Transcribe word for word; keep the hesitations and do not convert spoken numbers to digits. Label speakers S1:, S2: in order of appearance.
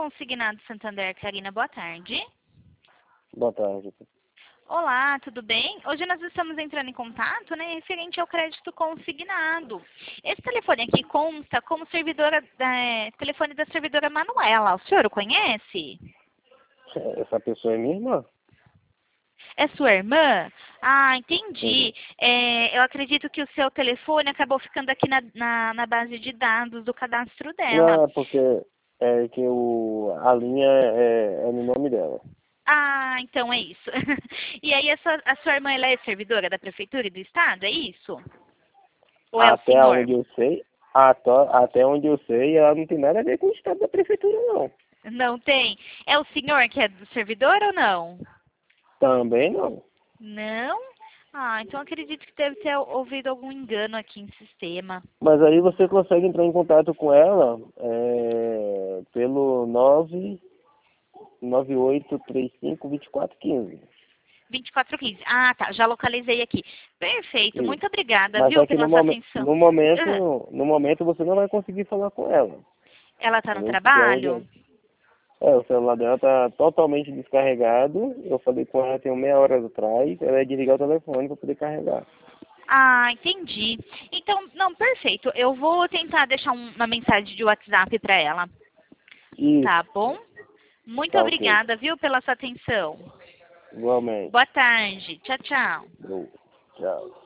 S1: Consignado Santander, Karina, boa tarde.
S2: Boa tarde.
S1: Olá, tudo bem? Hoje nós estamos entrando em contato, né, referente ao crédito consignado. Esse telefone aqui consta como servidora, é, telefone da servidora Manuela. O senhor o conhece?
S2: Essa pessoa é minha irmã?
S1: É sua irmã? Ah, entendi.
S2: Uhum.
S1: É, eu acredito que o seu telefone acabou ficando aqui na, na, na base de dados do cadastro dela.
S2: Não, é porque é que o, a linha é, é no nome dela.
S1: Ah, então é isso. E aí a sua, a sua irmã, ela é servidora da prefeitura e do estado, é isso? Ou é o
S2: Até
S1: senhor?
S2: onde eu sei, até, até onde eu sei, ela não tem nada a ver com o estado da prefeitura, não.
S1: Não tem? É o senhor que é do servidor ou não?
S2: Também não.
S1: Não? Ah, então acredito que deve ter ouvido algum engano aqui em sistema.
S2: Mas aí você consegue entrar em contato com ela é, pelo nove nove oito três cinco dois quatro um cinco.
S1: vinte e quatro quinze. Ah, tá. Já localizei aqui. Perfeito.
S2: Isso.
S1: Muito obrigada,
S2: Mas
S1: viu,
S2: só que no,
S1: pela sua
S2: momen
S1: atenção.
S2: no
S1: Ah,
S2: momento, no momento você não vai conseguir falar com ela.
S1: ela tá no
S2: Entendeu? Porque
S1: trabalho?
S2: onde, é, o celular dela tá totalmente descarregado. Eu falei com ela tem meia hora atrás, ela ia desligar o telefone para poder carregar.
S1: Ah, entendi. Então, não, perfeito. Eu vou tentar deixar um- uma mensagem de WhatsApp para ela.
S2: Isso,
S1: Tá bom? Muito
S2: tá ok.
S1: obrigada, viu, pela sua atenção.
S2: Igualmente.
S1: Boa tarde. Tchau, tchau.
S2: Tchau.